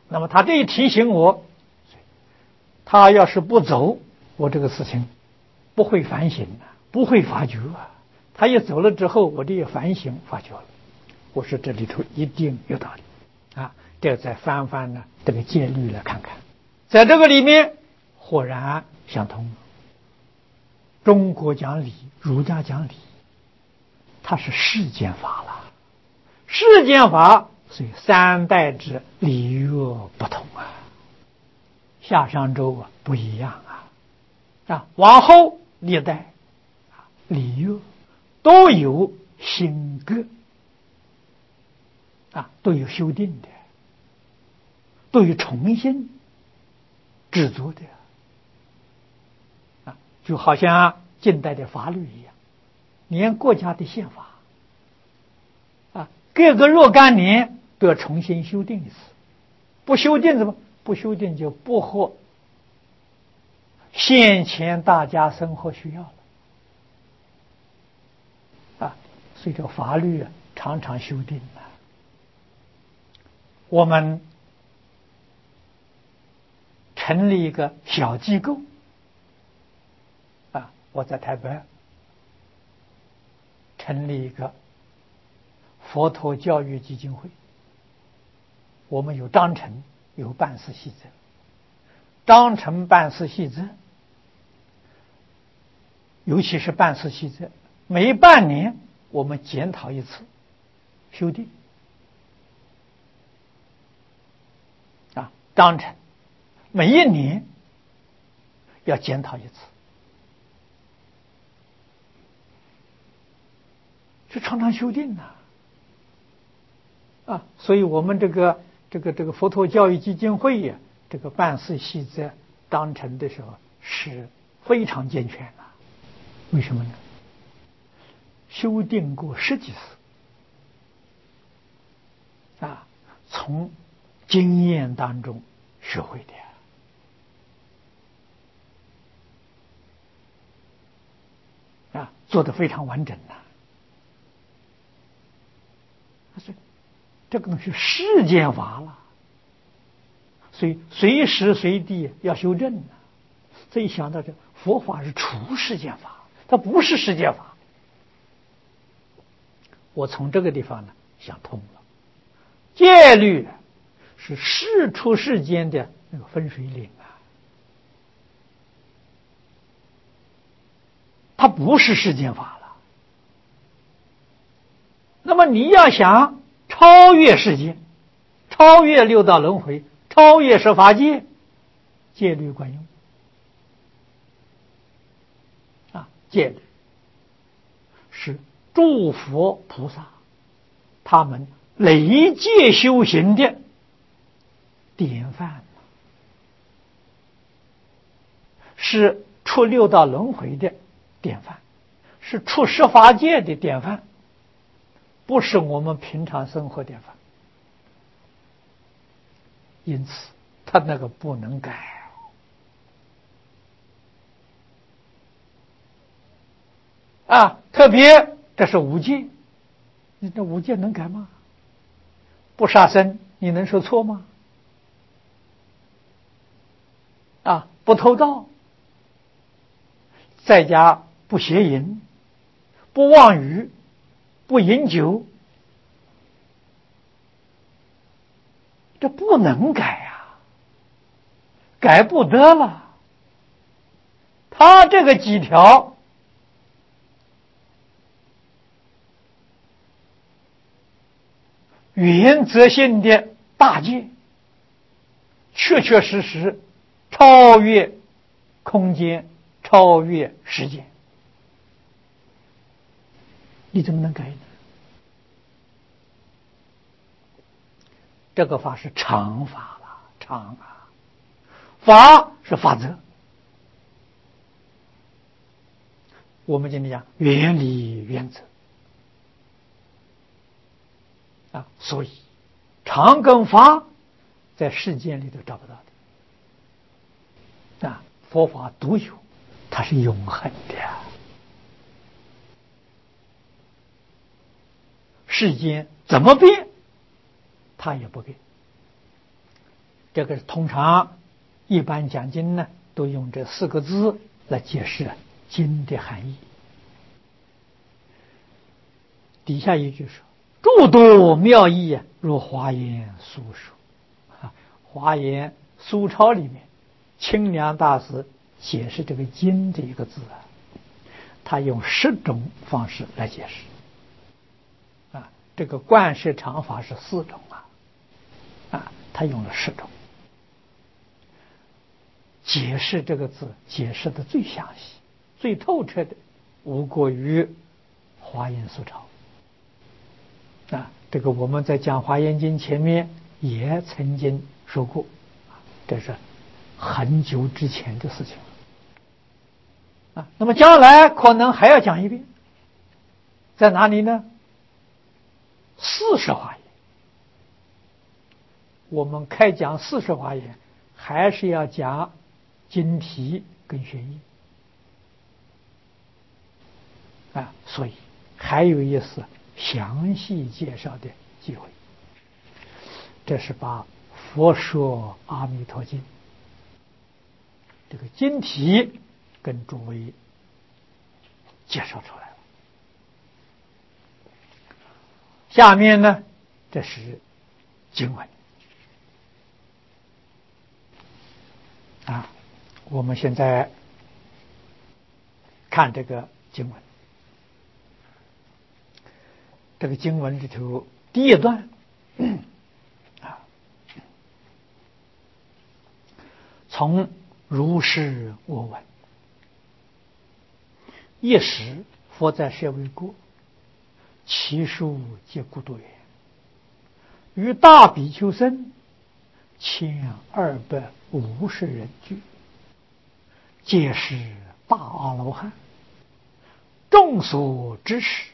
那么他这一提醒我，他要是不走，我这个事情不会反省啊，不会发觉啊。他一走了之后，我这也反省发觉了。我说这里头一定有道理啊！这再翻翻呢这个戒律来看看，在这个里面豁然想通了。中国讲理，儒家讲理，它是世间法了。世间法，所以三代之礼乐不同啊，夏商周啊不一样啊，往后历代礼乐都有新格啊，都有修订的，都有重新制作的啊，就好像近代的法律一样，连国家的宪法啊，各个若干年都要重新修订一次，不修订怎么？不修订就不合现前大家生活需要了啊，所以这个法律啊常常修订啊。我们成立一个小机构啊，我在台北成立一个佛陀教育基金会，我们有章程，有办事细则，章程办事细则，尤其是办事细则，每半年我们检讨一次，修订啊，章程每一年要检讨一次，就常常修订啊，所以我们这个佛陀教育基金会呀，这个办事细则章程的时候是非常健全的。为什么呢？修订过10几次啊，从经验当中学会的啊，做得非常完整这个东西世间法了，所以随时随地要修正这一想到这佛法是除世间法，它不是世间法。我从这个地方呢想通了，戒律是世出世间的那个分水岭它不是世间法了。那么你要想超越世间，超越六道轮回，超越十法界，戒律管用戒律是诸佛菩萨他们累劫修行的典范，是出六道轮回的典范，是出十法界的典范，不是我们平常生活典范。因此他那个不能改特别这是五戒，你这五戒能改吗？不杀生你能说错吗？不偷盗，在家不邪淫，不妄语，不饮酒，这不能改改不得了。他这个几条原则性的大戒，确确实实超越空间，超越时间，你怎么能改呢？这个法是常法了，常法是法则。我们今天讲原理原则所以常跟法在世间里都找不到的佛法独有，它是永恒的世间怎么变它也不变， 这个通常一般讲经呢，都用这4个字来解释经的含义。底下一句说：“诸多妙义如华严苏说。”华严苏钞里面，清凉大师解释这个经这一个字他用10种方式来解释。这个观世常法是4种他用了10种。解释这个字解释的最详细、最透彻的，无过于华严苏钞。这个我们在讲华严经前面也曾经说过，这是很久之前的事情了。那么将来可能还要讲一遍，在哪里呢？40华严。我们开讲40华严，还是要讲经题跟玄义所以还有一次详细介绍的机会。这是把《佛说阿弥陀经》这个经题跟诸位介绍出来了。下面呢，这是经文我们现在看这个经文。这个经文里头第一段从如是我闻，一时佛在舍卫国，其数皆孤多远，与大比丘僧1250人俱，皆是大阿罗汉，众所知识。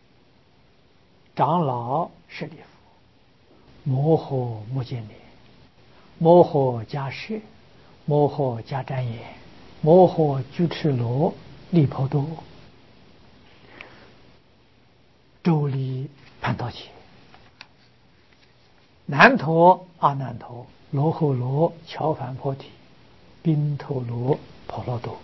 长老舍利弗，摩诃目犍连，摩诃迦叶，摩诃迦旃延，摩诃居赤罗利婆多，周利盘陀伽，难陀阿难陀，罗睺罗乔梵波提，宾陀罗婆罗多，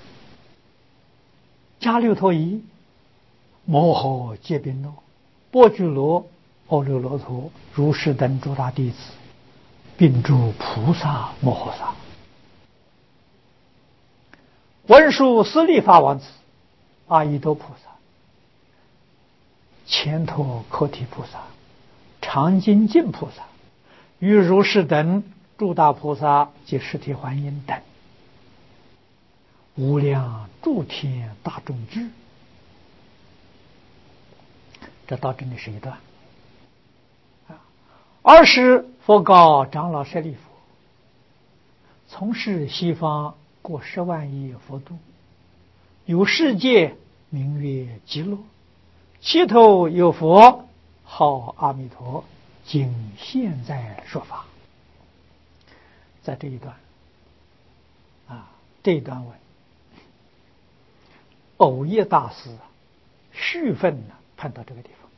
迦留陀夷，摩诃揭宾罗，波居罗、阿耨罗陀如是等诸大弟子，并诸菩萨摩诃萨，文殊师利法王子、阿逸多菩萨、乾陀诃提菩萨、常精进菩萨，与如是等诸大菩萨及实体还因等，无量诸天大众聚。这到这里是一段。尔时佛告长老舍利弗：从事西方过10万亿佛度，有世界名曰极乐，其头有佛号阿弥陀，今现在说法。在这一段这一段文，藕益大师续分判到这个地方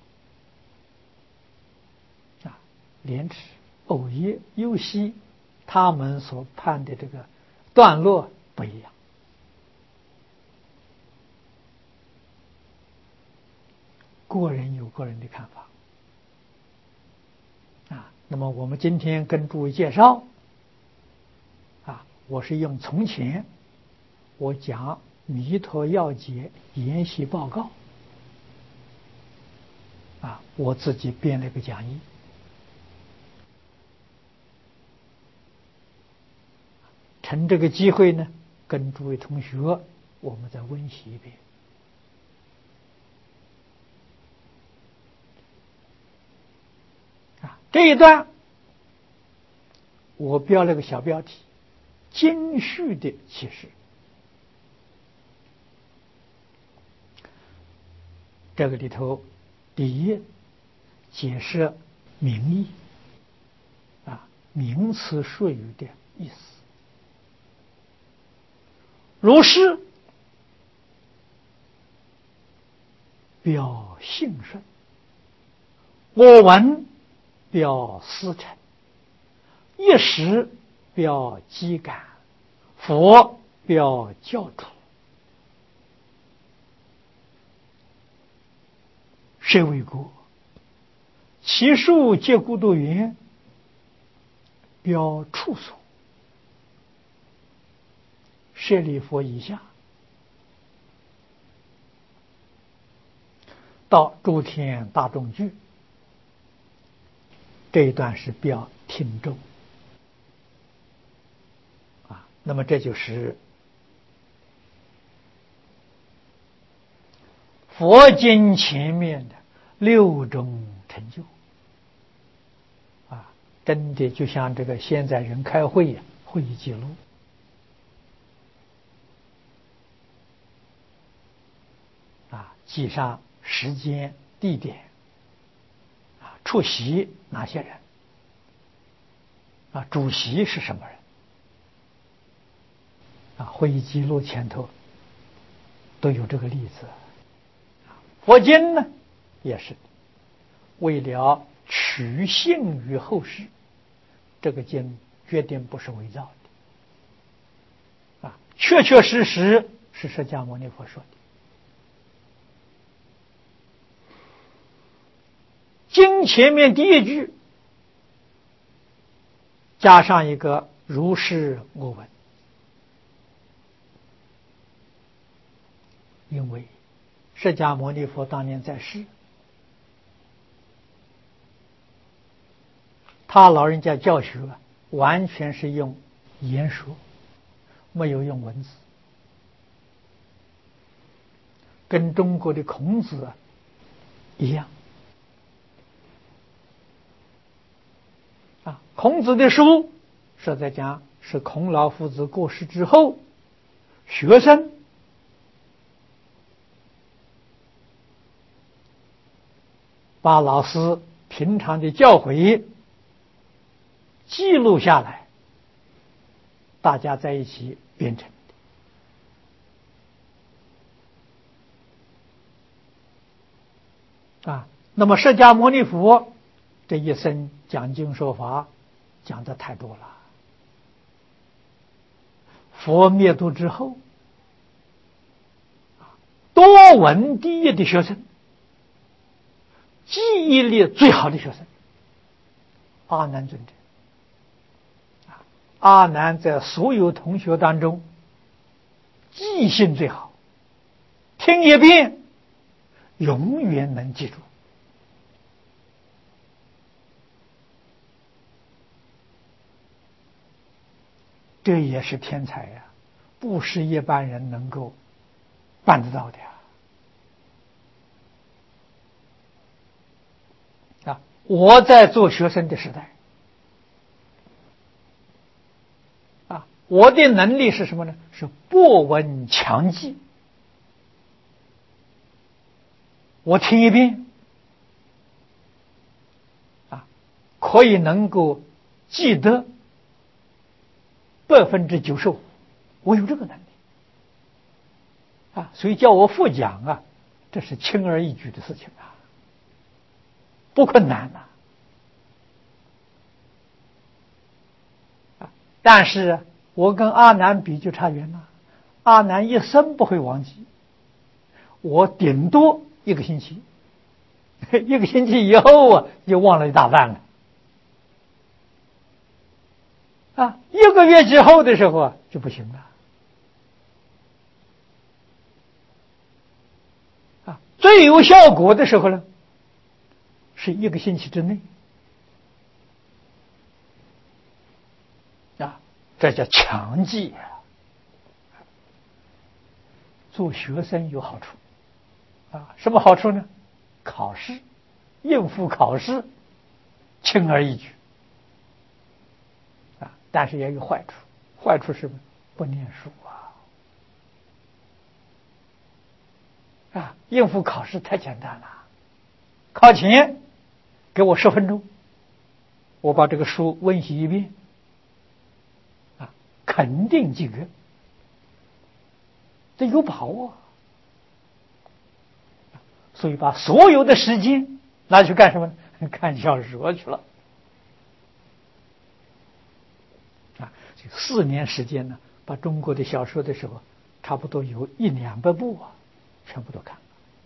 莲池、藕益、优溪他们所判的这个段落不一样。个人有个人的看法那么我们今天跟诸位介绍我是用从前我讲弥陀要解研习报告我自己编了一个讲义，趁这个机会呢，跟诸位同学我们再温习一遍。这一段我标了个小标题：经序的启示。这个里头，第一解释名义名词术语的意思。如是表性顺，我闻表思成， 一时表机感，佛表教主。谁为国？其数皆孤独云，表处所。舍利佛以下，到诸天大众聚，这一段是表听众啊。那么这就是佛经前面的6种成就啊，真的就像这个现在人开会呀，会议记录啊，记上时间、地点啊，出席哪些人啊，主席是什么人啊，会议记录前头都有这个例子。佛经呢，也是为了取信于后世，这个经决定不是伪造的啊，确确实实是释迦牟尼佛说的。经前面第一句加上一个如是我闻，因为释迦牟尼佛当年在世，他老人家教学完全是用言说，没有用文字，跟中国的孔子一样啊。孔子的书是在讲是孔老夫子过世之后，学生把老师平常的教诲记录下来，大家在一起编成的啊。那么释迦牟尼佛这一生讲经说法讲的太多了，佛灭度之后，多闻第一的学生，记忆力最好的学生阿难尊者。阿难在所有同学当中记性最好，听一遍永远能记住。这也是天才呀，不是一般人能够办得到的呀。啊，我在做学生的时代啊，我的能力是什么呢？是博闻强记。我听一遍啊，可以能够记得95%，我有这个能力啊，所以叫我复讲啊，这是轻而易举的事情啊，不困难呐。但是我跟阿难比就差远了，阿难一生不会忘记，我顶多1个星期，1个星期以后啊，就忘了一大半了。啊，1个月之后的时候啊，就不行了。啊，最有效果的时候呢，是1个星期之内。啊，这叫强记啊。做学生有好处啊，什么好处呢？考试，应付考试，轻而易举。啊，但是也有坏处，坏处是什么？不念书啊，应付考试太简单了，考前给我10分钟，我把这个书温习一遍，啊，肯定及格，这有把握。所以把所有的时间拿去干什么呢？看小说去了。 啊，这4年时间呢，把中国的小说的时候，差不多有100-200部啊，全部都看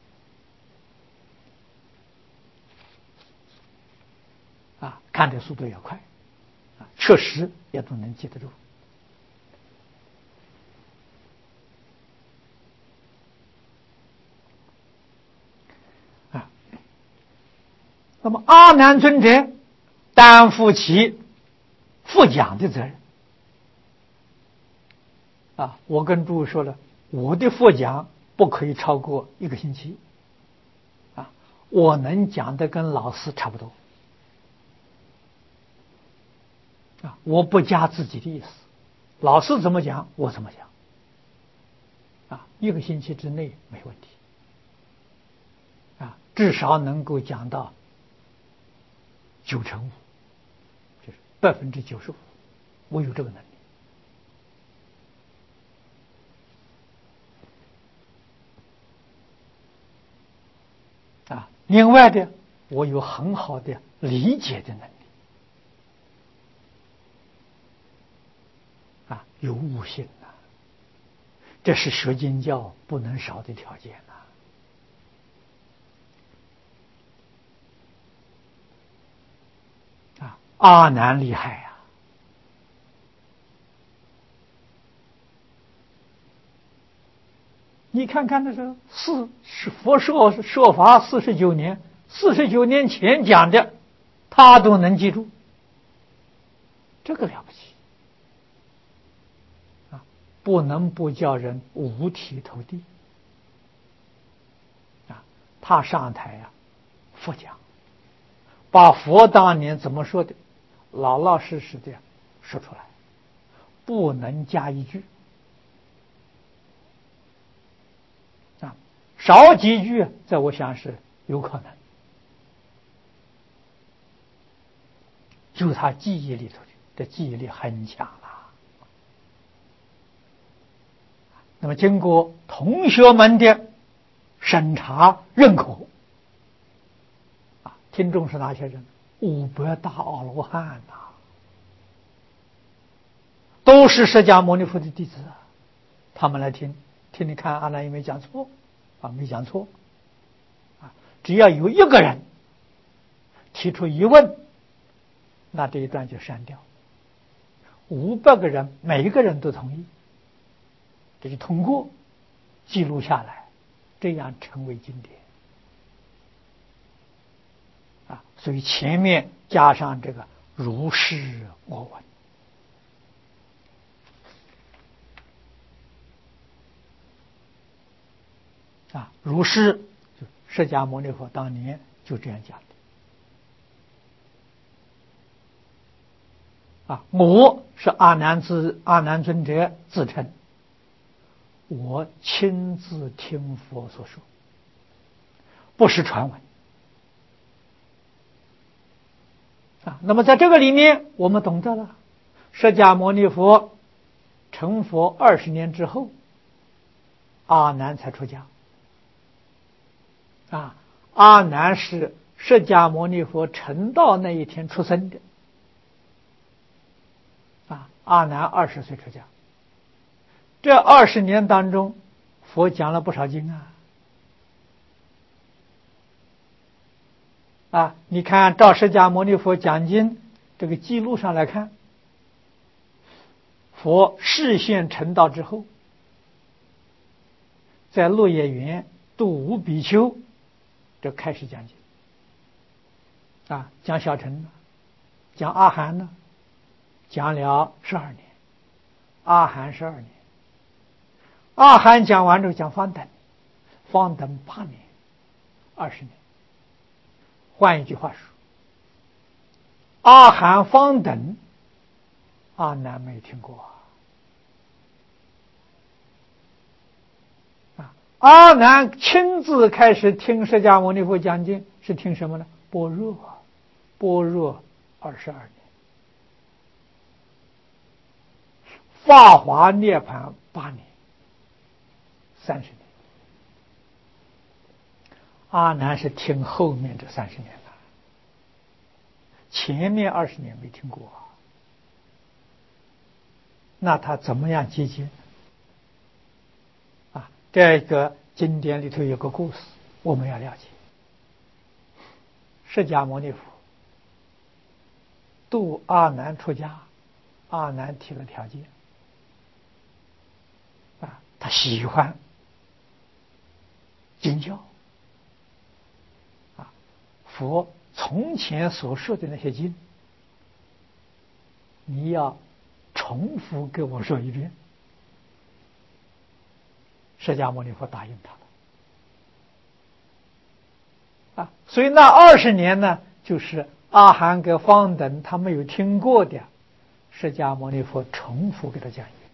了。啊，看的速度也快，啊，确实也都能记得住。啊，那么阿难尊者担负起复讲的责任。啊，我跟诸位说了，我的复讲不可以超过1个星期。啊，我能讲的跟老师差不多。啊，我不加自己的意思，老师怎么讲我怎么讲。啊，1个星期之内没问题。啊，至少能够讲到95%，就是95%，我有这个能力。啊，另外的，我有很好的理解的能力。啊，有悟性呐，这是学经教不能少的条件呐。啊，阿难厉害呀！你看看那是佛说法49年，49年前讲的，他都能记住，这个了不起啊！不能不叫人五体投地啊！他上台啊，佛讲，把佛当年怎么说的，老老实实的说出来，不能加一句。啊，少几句，在我想是有可能，就他记忆里头的记忆力很强了。那么经过同学们的审查认可，啊，听众是哪些人？500大阿罗汉呐，都是释迦牟尼佛的弟子啊。他们来听，你看阿难有没有讲错？啊，没讲错。啊，只要有1个人提出疑问，那这一段就删掉。500个人，每一个人都同意，这就通过记录下来，这样成为经典。啊，所以前面加上这个如是我闻。啊，如是，就释迦牟尼佛当年就这样讲的。啊，我是阿难尊者自称，我亲自听佛所说，不是传闻。啊，那么在这个里面，我们懂得了，释迦牟尼佛成佛20年之后，阿难才出家。啊，阿难是释迦牟尼佛成道那一天出生的。啊，阿难20岁出家。这20年当中，佛讲了不少经啊。啊，你看照释迦牟尼佛讲经这个记录上来看，佛示现成道之后，在落叶园度无比丘，就开始讲经。啊，讲小乘呢，讲阿含呢，讲了12年，阿含12年，阿含讲完之后讲方等，方等8年，20年。换一句话说，阿含方等，阿难没听过啊。阿难亲自开始听释迦牟尼佛讲经，是听什么呢？般若22年，法华涅槃8年，30年。阿难是听后面这30年的，前面20年没听过。 那他怎么样集结？这个经典里头有个故事，我们要了解。释迦牟尼佛度阿难出家，阿难提了条件，他喜欢经教，佛从前所说的那些经，你要重复给我说一遍。释迦牟尼佛答应他了，所以那20年呢，就是阿含跟方等他没有听过的，释迦牟尼佛重复给他讲一遍。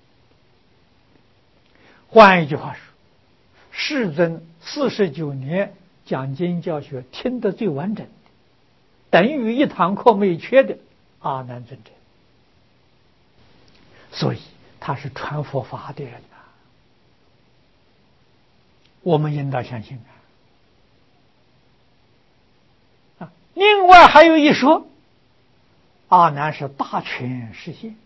换一句话说，世尊49年讲经教学听得最完整的，等于一堂课没有缺的阿难尊者，所以他是传佛法的人呐，我们应当相信另外还有一说，阿难是大权示现，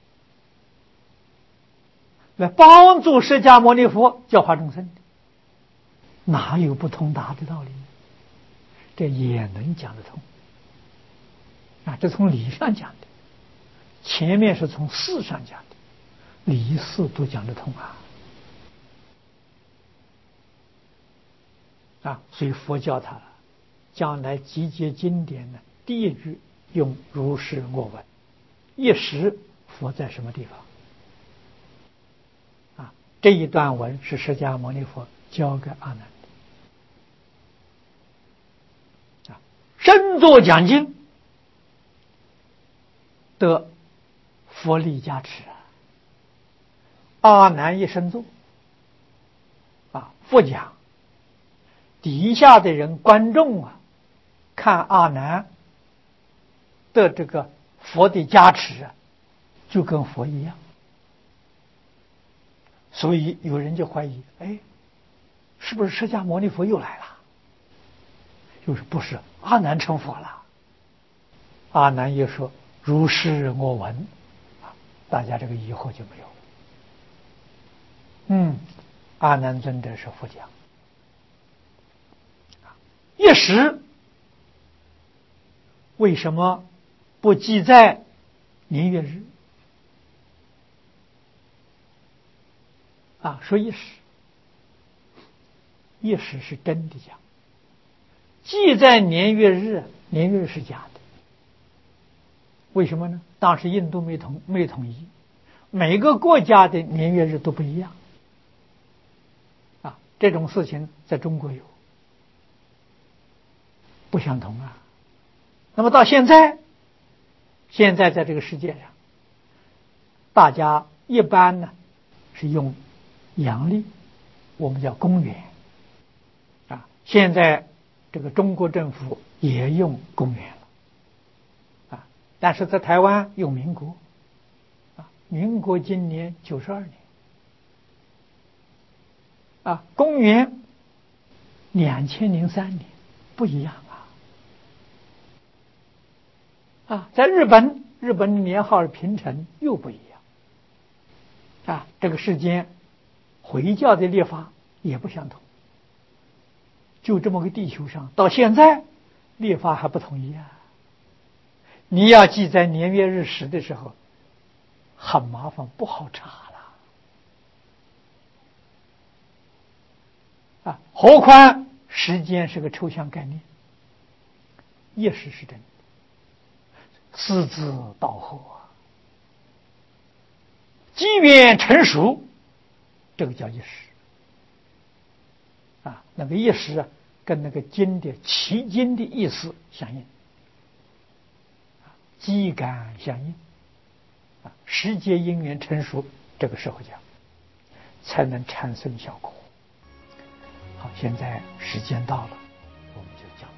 来帮助释迦牟尼佛教化众生的，哪有不通达的道理？这也能讲得通这从理上讲的，前面是从事上讲的，理事都讲得通所以佛教他将来集结经典呢，第一句用如是我闻，一时佛在什么地方这一段文是释迦牟尼佛教给阿难的身作讲经得佛力加持阿难一生坐佛讲，底下的人观众看阿难的这个佛的加持就跟佛一样，所以有人就怀疑，是不是释迦牟尼佛又来了？就是不是，阿难成佛了。阿难也说如是我闻，大家这个疑惑就没有了。阿难尊者是佛讲，一时为什么不记在年月日说一时，一时是真的讲，记在年月日，年月日是假的。为什么呢？当时印度没统一，每个国家的年月日都不一样这种事情在中国有不相同那么到现在在这个世界上，大家一般呢是用阳历，我们叫公元现在这个中国政府也用公元了但是在台湾用民国民国今年92年公元2003年不一样在日本的年号是平成，又不一样这个世间回教的历法也不相同，就这么个地球上到现在历法还不统一你要记在年月日时的时候很麻烦，不好查了何况时间是个抽象概念，一时是真的，四字道后机缘成熟，这个叫一时那个一时跟那个经的其经的意思相应机感相应时节因缘成熟，这个时候讲才能产生效果。好，现在时间到了，我们就讲。